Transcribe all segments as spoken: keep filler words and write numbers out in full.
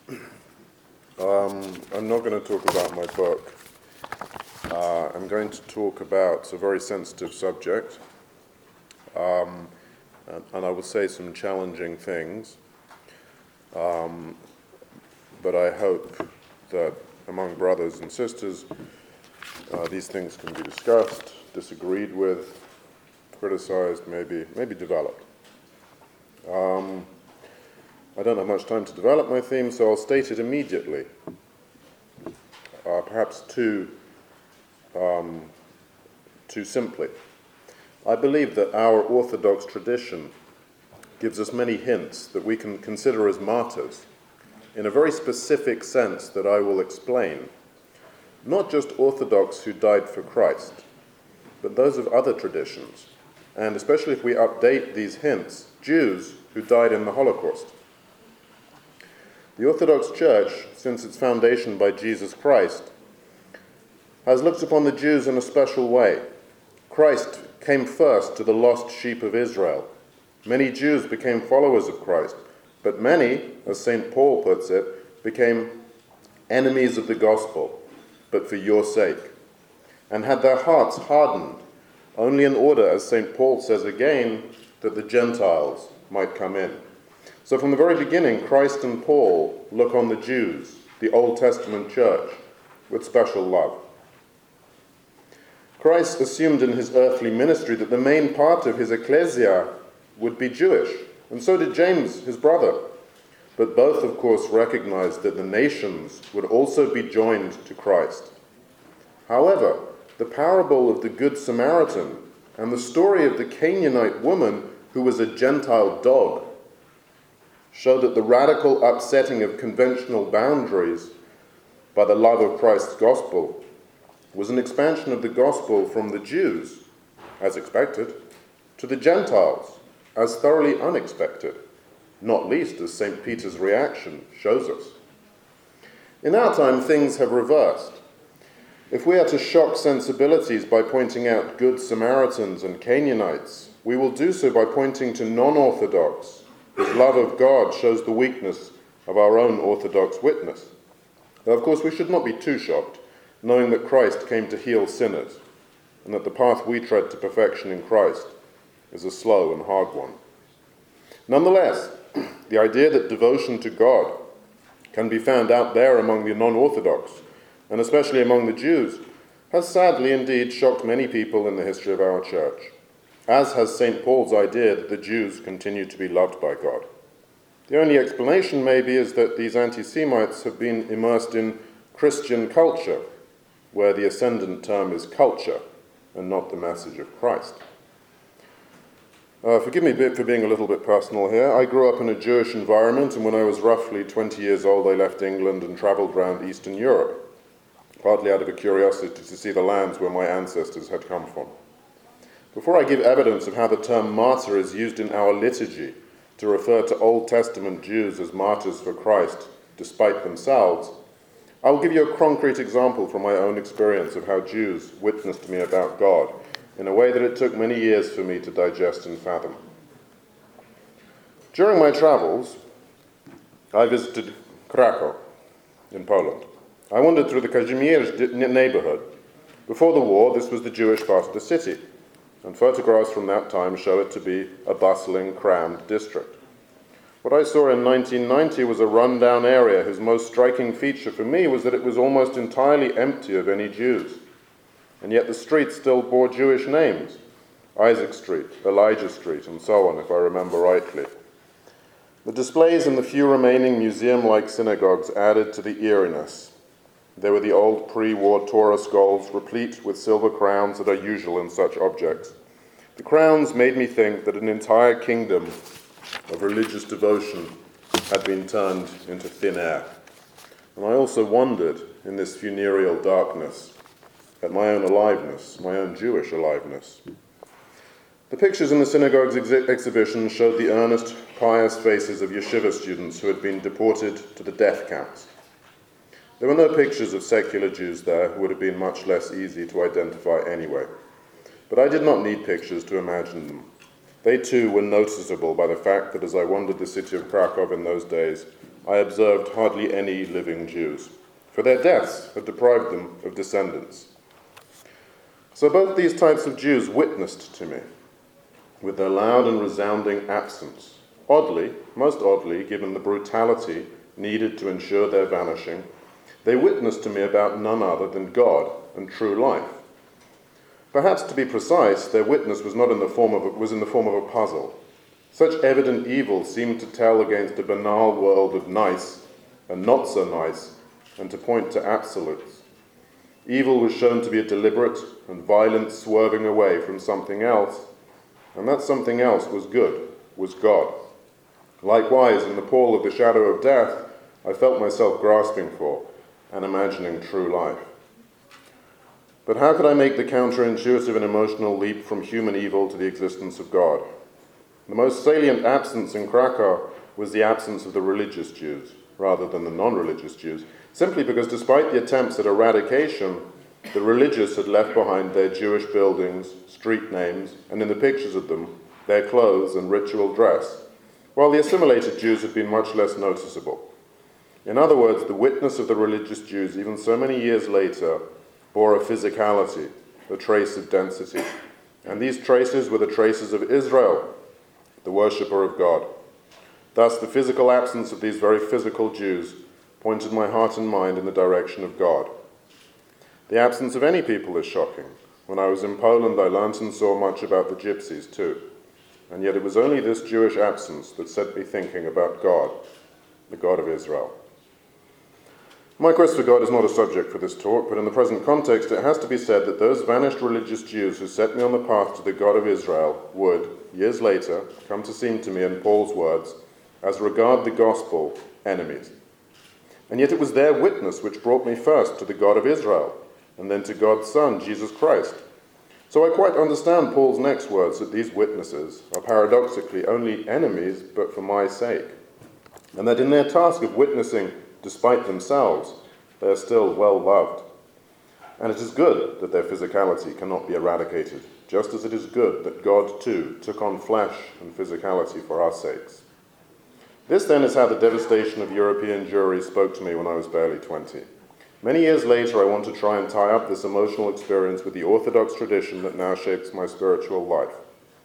Um, I'm not going to talk about my book. Uh, I'm going to talk about a very sensitive subject, um, and, and I will say some challenging things, um, but I hope that among brothers and sisters, uh, these things can be discussed, disagreed with, criticized, maybe, maybe developed. Um, I don't have much time to develop my theme, so I'll state it immediately. Uh, perhaps too, um, too simply. I believe that our Orthodox tradition gives us many hints that we can consider as martyrs, in a very specific sense that I will explain. Not just Orthodox who died for Christ, but those of other traditions, and especially if we update these hints, Jews who died in the Holocaust. The Orthodox Church, since its foundation by Jesus Christ, has looked upon the Jews in a special way. Christ came first to the lost sheep of Israel. Many Jews became followers of Christ, but many, as Saint Paul puts it, became enemies of the gospel, but for your sake, and had their hearts hardened, only in order, as Saint Paul says again, that the Gentiles might come in. So from the very beginning, Christ and Paul look on the Jews, the Old Testament church, with special love. Christ assumed in his earthly ministry that the main part of his ecclesia would be Jewish, and so did James, his brother. But both, of course, recognized that the nations would also be joined to Christ. However, the parable of the Good Samaritan and the story of the Canaanite woman who was a Gentile dog show that the radical upsetting of conventional boundaries by the love of Christ's gospel was an expansion of the gospel from the Jews, as expected, to the Gentiles, as thoroughly unexpected, not least as Saint Peter's reaction shows us. In our time, things have reversed. If we are to shock sensibilities by pointing out good Samaritans and Canaanites, we will do so by pointing to non-Orthodox, whose love of God shows the weakness of our own Orthodox witness. Now, of course, we should not be too shocked, knowing that Christ came to heal sinners, and that the path we tread to perfection in Christ is a slow and hard one. Nonetheless, the idea that devotion to God can be found out there among the non-Orthodox, and especially among the Jews, has sadly indeed shocked many people in the history of our church, as has Saint Paul's idea that the Jews continue to be loved by God. The only explanation, maybe, is that these anti-Semites have been immersed in Christian culture, where the ascendant term is culture, and not the message of Christ. Uh, forgive me a bit for being a little bit personal here. I grew up in a Jewish environment, and when I was roughly twenty years old, I left England and travelled around Eastern Europe, partly out of a curiosity to see the lands where my ancestors had come from. Before I give evidence of how the term martyr is used in our liturgy to refer to Old Testament Jews as martyrs for Christ despite themselves, I will give you a concrete example from my own experience of how Jews witnessed to me about God in a way that it took many years for me to digest and fathom. During my travels, I visited Krakow in Poland. I wandered through the Kazimierz neighborhood. Before the war, this was the Jewish part of the city, and photographs from that time show it to be a bustling, crammed district. What I saw in nineteen ninety was a run-down area whose most striking feature for me was that it was almost entirely empty of any Jews. And yet the streets still bore Jewish names: Isaac Street, Elijah Street, and so on, if I remember rightly. The displays in the few remaining museum-like synagogues added to the eeriness. There were the old pre-war Torah scrolls, replete with silver crowns that are usual in such objects. The crowns made me think that an entire kingdom of religious devotion had been turned into thin air. And I also wondered, in this funereal darkness, at my own aliveness, my own Jewish aliveness. The pictures in the synagogue's ex- exhibition showed the earnest, pious faces of yeshiva students who had been deported to the death camps. There were no pictures of secular Jews there who would have been much less easy to identify anyway. But I did not need pictures to imagine them. They too were noticeable by the fact that as I wandered the city of Krakow in those days, I observed hardly any living Jews, for their deaths had deprived them of descendants. So both these types of Jews witnessed to me, with their loud and resounding absence. Oddly, most oddly, given the brutality needed to ensure their vanishing, they witnessed to me about none other than God and true life. Perhaps to be precise, their witness was not in the form of a, was in the form of a puzzle. Such evident evil seemed to tell against a banal world of nice and not so nice, and to point to absolutes. Evil was shown to be a deliberate and violent swerving away from something else, and that something else was good, was God. Likewise, in the pall of the shadow of death, I felt myself grasping for and imagining true life. But how could I make the counterintuitive and emotional leap from human evil to the existence of God? The most salient absence in Krakow was the absence of the religious Jews, rather than the non-religious Jews, simply because despite the attempts at eradication, the religious had left behind their Jewish buildings, street names, and in the pictures of them, their clothes and ritual dress, while the assimilated Jews had been much less noticeable. In other words, the witness of the religious Jews, even so many years later, bore a physicality, a trace of density. And these traces were the traces of Israel, the worshipper of God. Thus, the physical absence of these very physical Jews pointed my heart and mind in the direction of God. The absence of any people is shocking. When I was in Poland, I learnt and saw much about the Gypsies too. And yet it was only this Jewish absence that set me thinking about God, the God of Israel. My quest for God is not a subject for this talk, but in the present context it has to be said that those vanished religious Jews who set me on the path to the God of Israel would, years later, come to seem to me, in Paul's words, as regard the gospel, enemies. And yet it was their witness which brought me first to the God of Israel, and then to God's Son, Jesus Christ. So I quite understand Paul's next words that these witnesses are paradoxically only enemies, but for my sake, and that in their task of witnessing despite themselves, they are still well loved. And it is good that their physicality cannot be eradicated, just as it is good that God too took on flesh and physicality for our sakes. This then is how the devastation of European Jewry spoke to me when I was barely twenty. Many years later, I want to try and tie up this emotional experience with the Orthodox tradition that now shapes my spiritual life.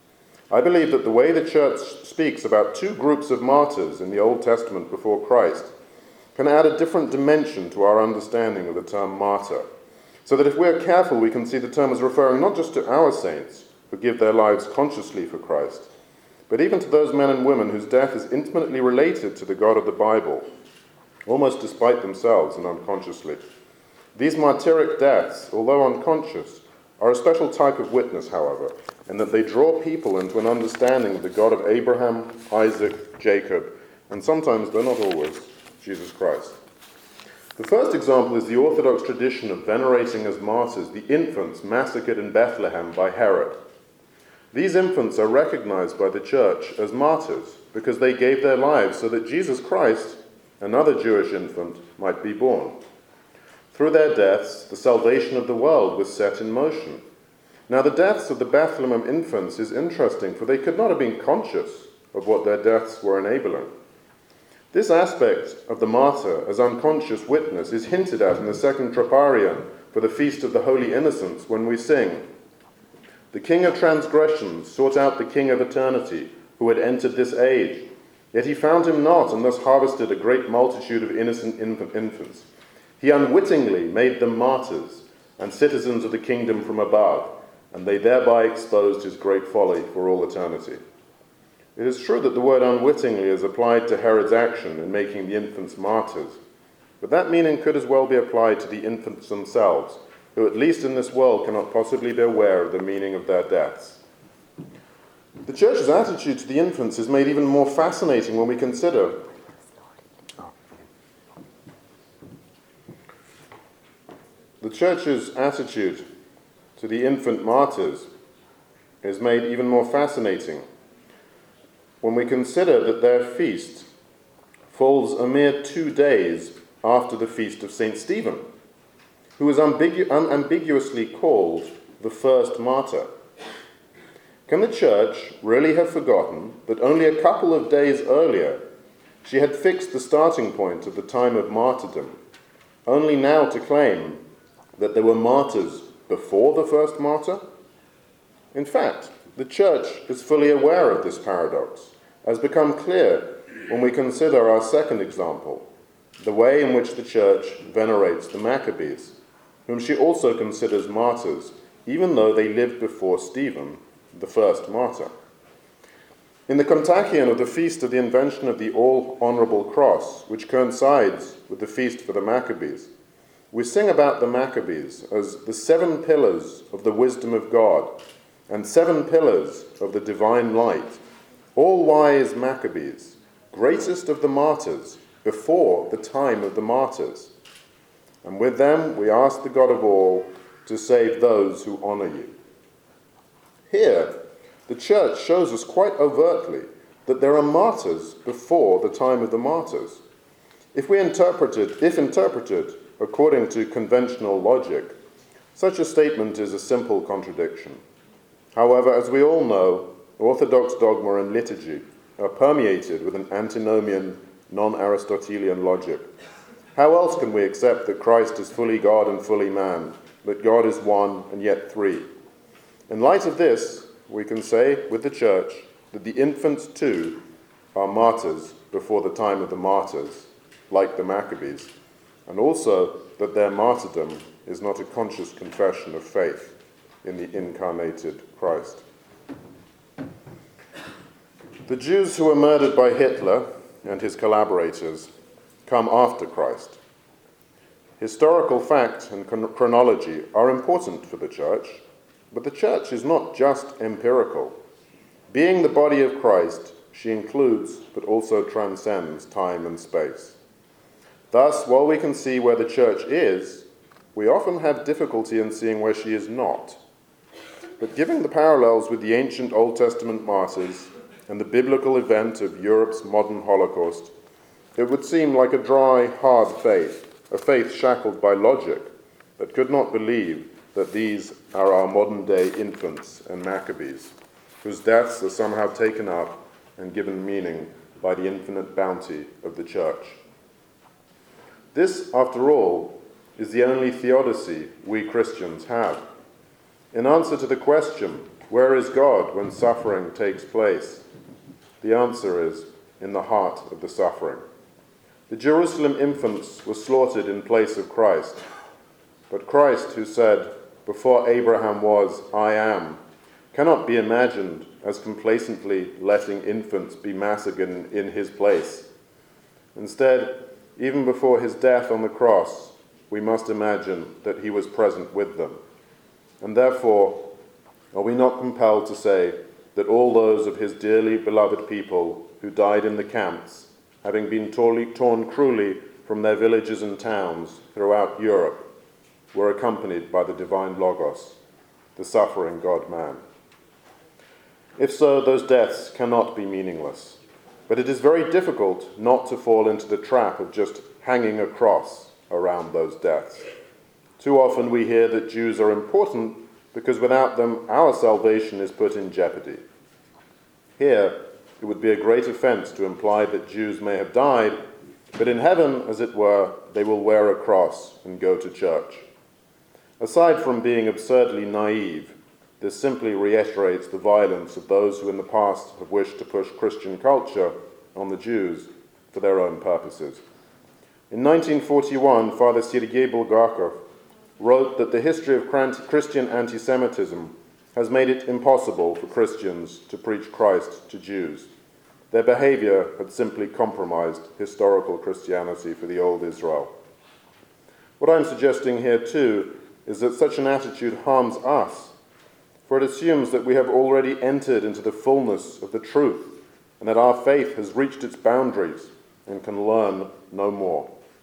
I believe that the way the Church speaks about two groups of martyrs in the Old Testament before Christ can add a different dimension to our understanding of the term martyr, so that if we're careful, we can see the term as referring not just to our saints who give their lives consciously for Christ, but even to those men and women whose death is intimately related to the God of the Bible, almost despite themselves and unconsciously. These martyric deaths, although unconscious, are a special type of witness, however, in that they draw people into an understanding of the God of Abraham, Isaac, Jacob, and sometimes, though not always, Jesus Christ. The first example is the Orthodox tradition of venerating as martyrs the infants massacred in Bethlehem by Herod. These infants are recognized by the Church as martyrs because they gave their lives so that Jesus Christ, another Jewish infant, might be born. Through their deaths, the salvation of the world was set in motion. Now, the deaths of the Bethlehem infants is interesting, for they could not have been conscious of what their deaths were enabling. This aspect of the martyr as unconscious witness is hinted at in the second Troparion for the Feast of the Holy Innocents when we sing, "The King of transgressions sought out the King of eternity, who had entered this age. Yet he found him not, and thus harvested a great multitude of innocent infant infants. He unwittingly made them martyrs and citizens of the kingdom from above, and they thereby exposed his great folly for all eternity." It is true that the word unwittingly is applied to Herod's action in making the infants martyrs, but that meaning could as well be applied to the infants themselves, who at least in this world cannot possibly be aware of the meaning of their deaths. The Church's attitude to the infants is made even more fascinating when we consider the Church's attitude to the infant martyrs is made even more fascinating when we consider that their feast falls a mere two days after the feast of Saint Stephen, who is ambigu- unambiguously called the first martyr. Can the Church really have forgotten that only a couple of days earlier, She had fixed the starting point of the time of martyrdom, only now to claim that there were martyrs before the first martyr? In fact, the Church is fully aware of this paradox, as become clear when we consider our second example, the way in which the Church venerates the Maccabees, whom she also considers martyrs, even though they lived before Stephen, the first martyr. In the Kontakion of the Feast of the Invention of the All-Honorable Cross, which coincides with the Feast for the Maccabees, we sing about the Maccabees as the seven pillars of the wisdom of God and seven pillars of the divine light, all wise Maccabees, greatest of the martyrs, before the time of the martyrs. And with them we ask the God of all to save those who honor you. Here, the Church shows us quite overtly that there are martyrs before the time of the martyrs. If we interpreted, if interpreted according to conventional logic, such a statement is a simple contradiction. However, as we all know, Orthodox dogma and liturgy are permeated with an antinomian, non-Aristotelian logic. How else can we accept that Christ is fully God and fully man, that God is one and yet three? In light of this, we can say with the Church that the infants too are martyrs before the time of the martyrs, like the Maccabees, and also that their martyrdom is not a conscious confession of faith in the incarnated Christ. The Jews who were murdered by Hitler and his collaborators come after Christ. Historical fact and chronology are important for the Church, but the Church is not just empirical. Being the body of Christ, she includes but also transcends time and space. Thus, while we can see where the Church is, we often have difficulty in seeing where she is not. But given the parallels with the ancient Old Testament martyrs and the biblical event of Europe's modern Holocaust, it would seem like a dry, hard faith, a faith shackled by logic, that could not believe that these are our modern-day infants and Maccabees, whose deaths are somehow taken up and given meaning by the infinite bounty of the Church. This, after all, is the only theodicy we Christians have. In answer to the question, where is God when suffering takes place? The answer is in the heart of the suffering. The Jerusalem infants were slaughtered in place of Christ, but Christ, who said, "Before Abraham was, I am," cannot be imagined as complacently letting infants be massacred in his place. Instead, even before his death on the cross, we must imagine that he was present with them. And therefore, are we not compelled to say that all those of his dearly beloved people who died in the camps, having been torn cruelly from their villages and towns throughout Europe, were accompanied by the divine Logos, the suffering God-man? If so, those deaths cannot be meaningless. But it is very difficult not to fall into the trap of just hanging a cross around those deaths. Too often we hear that Jews are important because without them our salvation is put in jeopardy. Here, it would be a great offense to imply that Jews may have died, but in heaven, as it were, they will wear a cross and go to church. Aside from being absurdly naive, this simply reiterates the violence of those who in the past have wished to push Christian culture on the Jews for their own purposes. In nineteen forty-one, Father Sergei Bulgakov wrote that the history of Christian anti-Semitism has made it impossible for Christians to preach Christ to Jews. Their behavior had simply compromised historical Christianity for the old Israel. What I'm suggesting here too is that such an attitude harms us, for it assumes that we have already entered into the fullness of the truth and that our faith has reached its boundaries and can learn no more.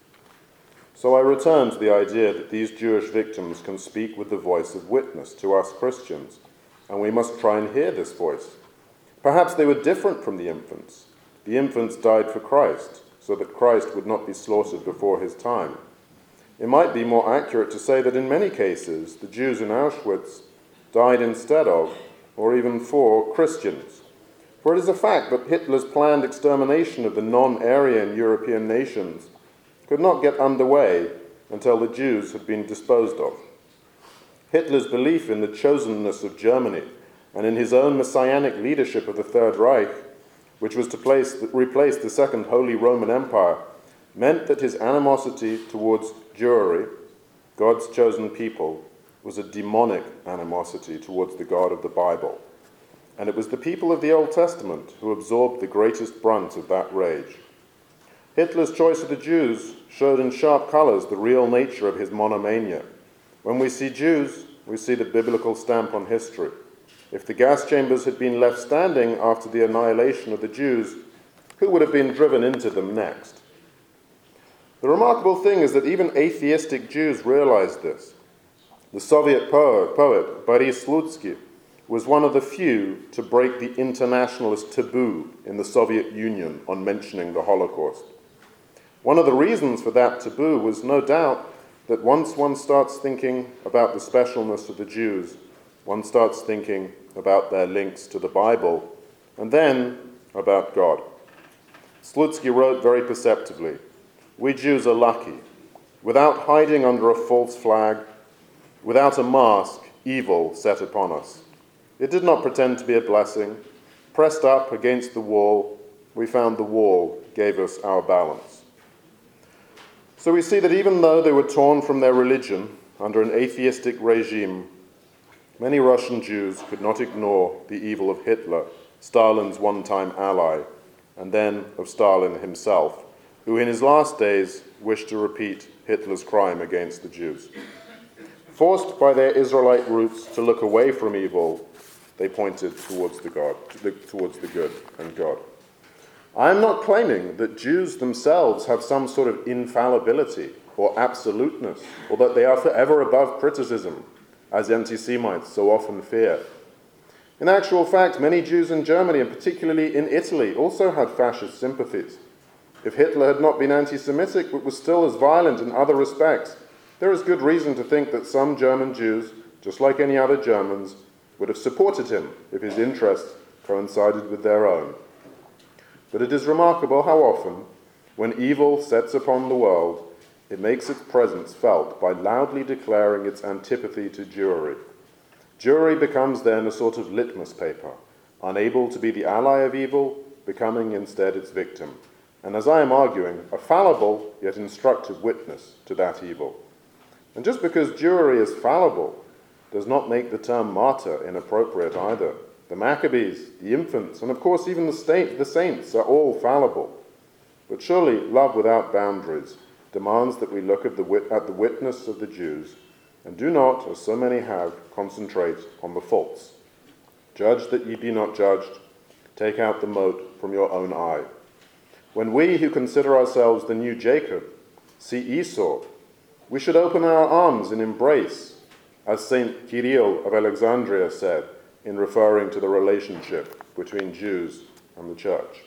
So I return to the idea that these Jewish victims can speak with the voice of witness to us Christians, and we must try and hear this voice. Perhaps they were different from the infants. The infants died for Christ, so that Christ would not be slaughtered before his time. It might be more accurate to say that in many cases, the Jews in Auschwitz died instead of, or even for, Christians. For it is a fact that Hitler's planned extermination of the non-Aryan European nations could not get underway until the Jews had been disposed of. Hitler's belief in the chosenness of Germany and in his own messianic leadership of the Third Reich, which was to place, replace the Second Holy Roman Empire, meant that his animosity towards Jewry, God's chosen people, was a demonic animosity towards the God of the Bible. And it was the people of the Old Testament who absorbed the greatest brunt of that rage. Hitler's choice of the Jews showed in sharp colours the real nature of his monomania. When we see Jews, we see the biblical stamp on history. If the gas chambers had been left standing after the annihilation of the Jews, who would have been driven into them next? The remarkable thing is that even atheistic Jews realized this. The Soviet poet, poet Boris Slutsky was one of the few to break the internationalist taboo in the Soviet Union on mentioning the Holocaust. One of the reasons for that taboo was no doubt that once one starts thinking about the specialness of the Jews, one starts thinking about their links to the Bible, and then about God. Slutsky wrote very perceptively, "We Jews are lucky. Without hiding under a false flag, without a mask, evil set upon us. It did not pretend to be a blessing. Pressed up against the wall, we found the wall gave us our balance." So we see that even though they were torn from their religion under an atheistic regime, many Russian Jews could not ignore the evil of Hitler, Stalin's one-time ally, and then of Stalin himself, who in his last days wished to repeat Hitler's crime against the Jews. Forced by their Israelite roots to look away from evil, they pointed towards the God, towards the good and God. I am not claiming that Jews themselves have some sort of infallibility or absoluteness, or that they are forever above criticism, as anti-Semites so often fear. In actual fact, many Jews in Germany, and particularly in Italy, also had fascist sympathies. If Hitler had not been anti-Semitic, but was still as violent in other respects, there is good reason to think that some German Jews, just like any other Germans, would have supported him if his interests coincided with their own. But it is remarkable how often, when evil sets upon the world, it makes its presence felt by loudly declaring its antipathy to Jewry. Jewry becomes then a sort of litmus paper, unable to be the ally of evil, becoming instead its victim, and as I am arguing, a fallible yet instructive witness to that evil. And just because Jewry is fallible does not make the term martyr inappropriate either. The Maccabees, the infants, and of course even the, state, the saints are all fallible. But surely love without boundaries demands that we look at the, wit- at the witness of the Jews and do not, as so many have, concentrate on the faults. Judge that ye be not judged. Take out the mote from your own eye. When we who consider ourselves the new Jacob see Esau, we should open our arms in embrace, as Saint Kirill of Alexandria said in referring to the relationship between Jews and the Church.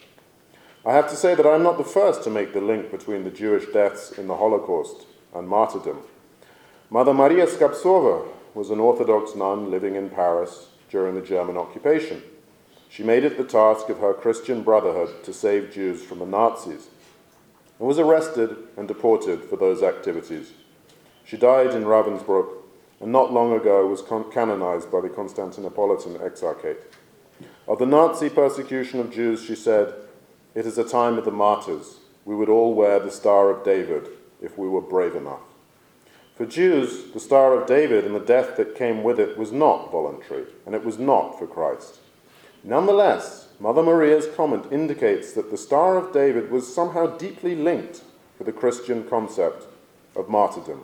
I have to say that I'm not the first to make the link between the Jewish deaths in the Holocaust and martyrdom. Mother Maria Skapsova was an Orthodox nun living in Paris during the German occupation. She made it the task of her Christian brotherhood to save Jews from the Nazis and was arrested and deported for those activities. She died in Ravensbrück and not long ago was con- canonized by the Constantinopolitan Exarchate. Of the Nazi persecution of Jews, she said, "It is a time of the martyrs. We would all wear the Star of David if we were brave enough." For Jews, the Star of David and the death that came with it was not voluntary, and it was not for Christ. Nonetheless, Mother Maria's comment indicates that the Star of David was somehow deeply linked with the Christian concept of martyrdom.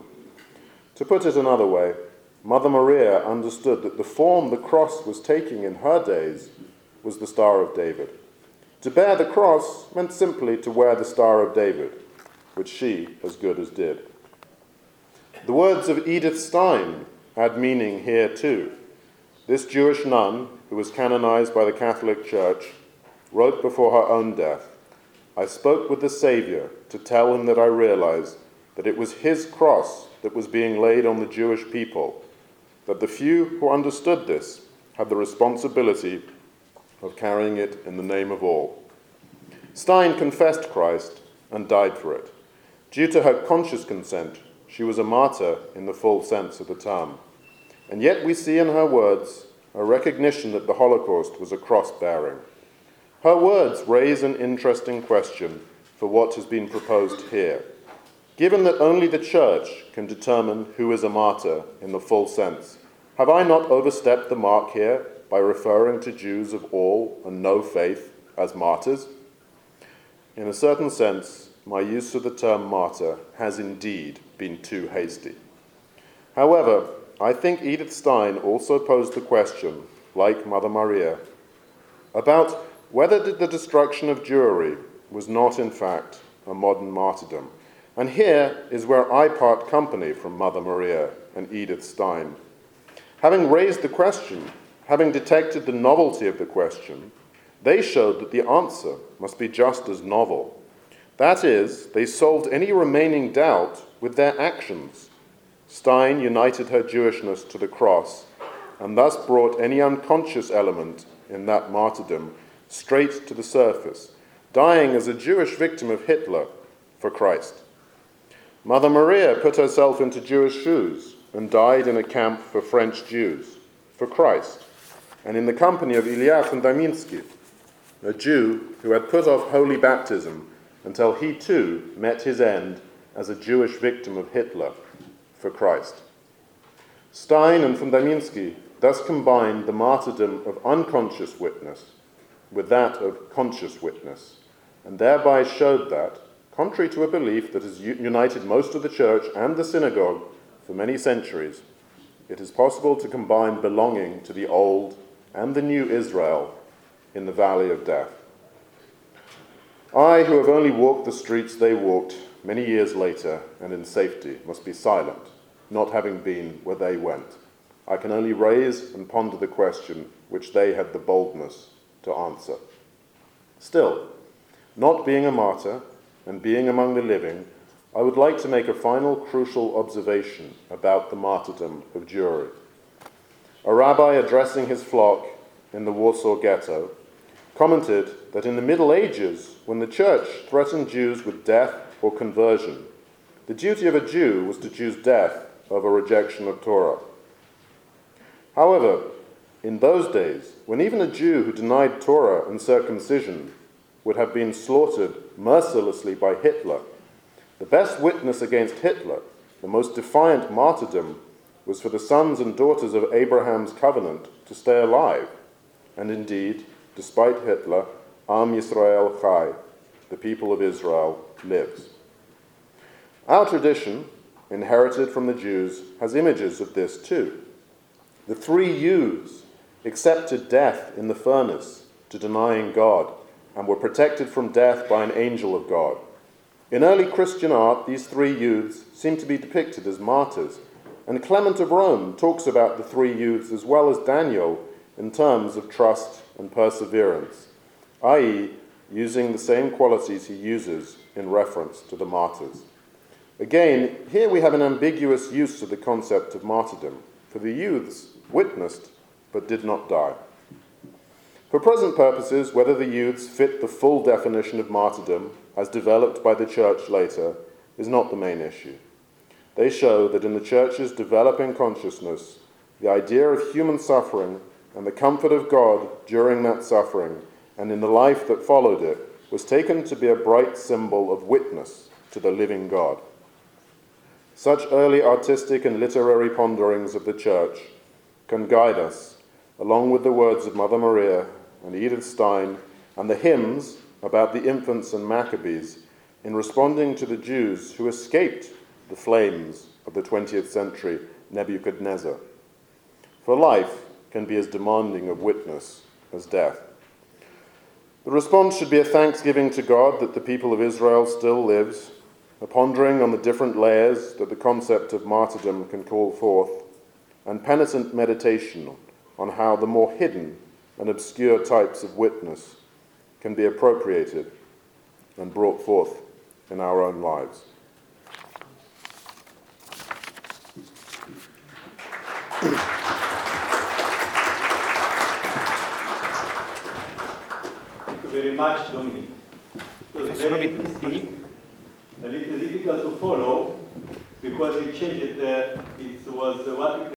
To put it another way, Mother Maria understood that the form the cross was taking in her days was the Star of David. To bear the cross meant simply to wear the Star of David, which she as good as did. The words of Edith Stein had meaning here too. This Jewish nun, who was canonized by the Catholic Church, wrote before her own death, "I spoke with the Savior to tell him that I realized that it was his cross that was being laid on the Jewish people, that the few who understood this had the responsibility of carrying it in the name of all. Stein confessed Christ and died for it. Due to her conscious consent, she was a martyr in the full sense of the term. And yet we see in her words a recognition that the Holocaust was a cross-bearing. Her words raise an interesting question for what has been proposed here. Given that only the Church can determine who is a martyr in the full sense, have I not overstepped the mark here by referring to Jews of all and no faith as martyrs? In a certain sense, my use of the term martyr has indeed been too hasty. However, I think Edith Stein also posed the question, like Mother Maria, about whether the destruction of Jewry was not in fact a modern martyrdom. And here is where I part company from Mother Maria and Edith Stein. Having raised the question, having detected the novelty of the question, they showed that the answer must be just as novel. That is, they solved any remaining doubt with their actions. Stein united her Jewishness to the cross and thus brought any unconscious element in that martyrdom straight to the surface, dying as a Jewish victim of Hitler for Christ. Mother Maria put herself into Jewish shoes and died in a camp for French Jews, for Christ, and in the company of Ilya Fundaminsky, a Jew who had put off holy baptism until he too met his end as a Jewish victim of Hitler, for Christ. Stein and Fundaminsky thus combined the martyrdom of unconscious witness with that of conscious witness, and thereby showed that, contrary to a belief that has united most of the church and the synagogue for many centuries, it is possible to combine belonging to the old and the new Israel in the valley of death. I, who have only walked the streets they walked many years later and in safety, must be silent, not having been where they went. I can only raise and ponder the question which they had the boldness to answer. Still, not being a martyr and being among the living, I would like to make a final crucial observation about the martyrdom of Jewry. A rabbi addressing his flock in the Warsaw Ghetto commented that in the Middle Ages, when the church threatened Jews with death or conversion, the duty of a Jew was to choose death over rejection of Torah. However, in those days, when even a Jew who denied Torah and circumcision would have been slaughtered mercilessly by Hitler, the best witness against Hitler, the most defiant martyrdom, was for the sons and daughters of Abraham's covenant to stay alive. And indeed, despite Hitler, Am Yisrael Chai, the people of Israel, lives. Our tradition, inherited from the Jews, has images of this too. The three youths accepted death in the furnace to denying God and were protected from death by an angel of God. In early Christian art, these three youths seem to be depicted as martyrs, and Clement of Rome talks about the three youths as well as Daniel in terms of trust and perseverance, that is, using the same qualities he uses in reference to the martyrs. Again, here we have an ambiguous use of the concept of martyrdom, for the youths witnessed but did not die. For present purposes, whether the youths fit the full definition of martyrdom as developed by the church later is not the main issue. They show that in the church's developing consciousness, the idea of human suffering and the comfort of God during that suffering and in the life that followed it was taken to be a bright symbol of witness to the living God. Such early artistic and literary ponderings of the church can guide us, along with the words of Mother Maria and Edith Stein and the hymns about the infants and Maccabees, in responding to the Jews who escaped the flames of the twentieth century Nebuchadnezzar. For life can be as demanding of witness as death. The response should be a thanksgiving to God that the people of Israel still lives, a pondering on the different layers that the concept of martyrdom can call forth, and penitent meditation on how the more hidden and obscure types of witness can be appropriated and brought forth in our own lives. very much, Dominic. It was very interesting, a little difficult to follow, because it changed, uh, it was uh, what